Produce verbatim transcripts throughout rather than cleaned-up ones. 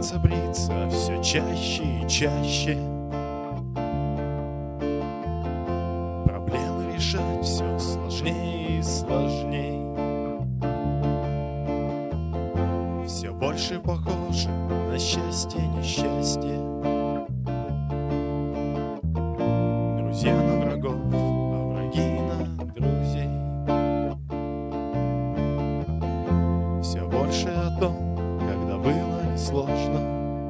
Приходится бриться все чаще и чаще, проблемы решать все сложнее и сложней. Все больше похоже на счастье, несчастье. Друзья на врагов, а враги на друзей. Все больше о том, когда было несложно.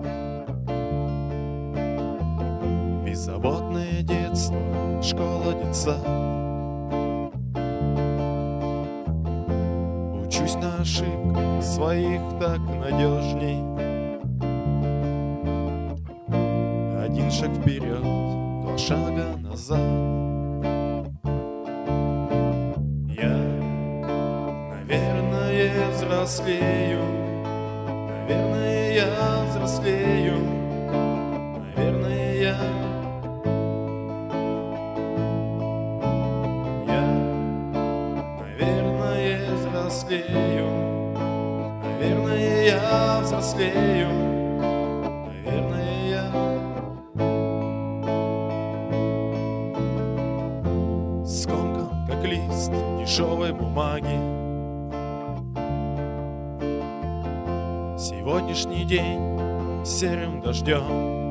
Беззаботное детство, школа, детсад. Учусь на ошибках своих так надежней. Один шаг вперед, два шага назад. Я, наверное, взрослею. Наверное, я взрослею. Наверное, я взрослею. Наверное, я взрослею. Наверное, я скомкан, как лист дешевой бумаги. Сегодняшний день серым дождем,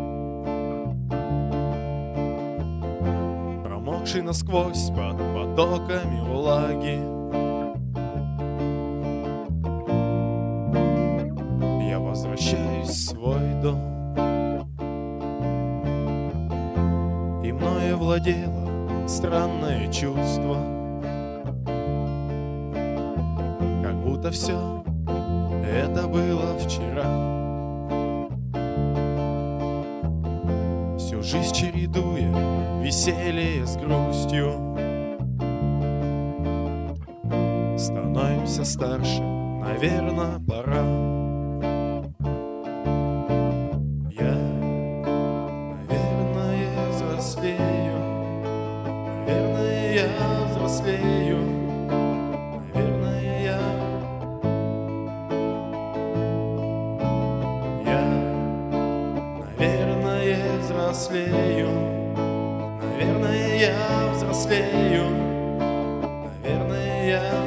промокший насквозь под потоками влаги. Возвращаюсь в свой дом, и мною владело странное чувство, как будто все это было вчера. Всю жизнь чередуя веселье с грустью, становимся старше, наверное, пора. Наверное, я взрослею. Наверное, я Я, наверное, взрослею. Наверное, я взрослею. Наверное, я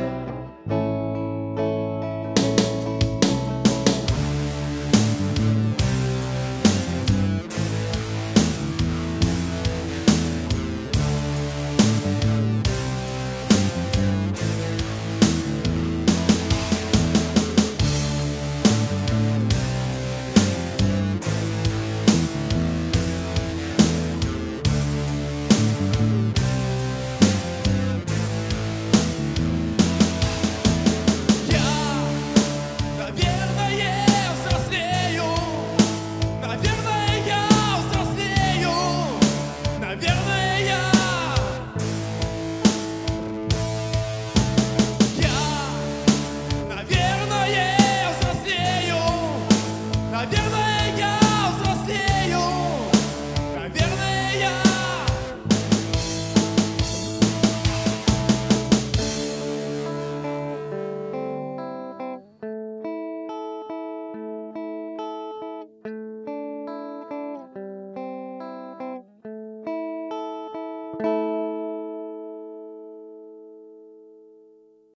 Наверное,